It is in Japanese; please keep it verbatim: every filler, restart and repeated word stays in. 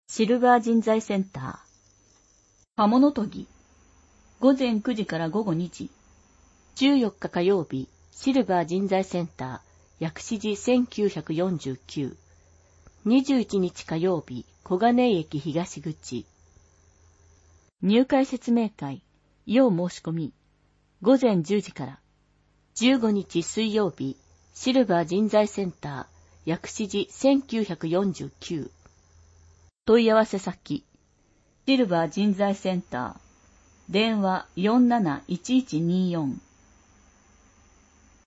シルバー人材センター。刃物研ぎ。午前くじから午後にじ。じゅうよっか火曜日、シルバー人材センター、薬師寺せんきゅうひゃくよんじゅうきゅう。にじゅういちにち火曜日、小金井駅東口。入会説明会、要申し込み。午前じゅうじから。じゅうごにち水曜日、シルバー人材センター、薬師寺せんきゅうひゃくよんじゅうきゅう。問い合わせ先、シルバー人材センター、電話 よんなないちいちにーよん。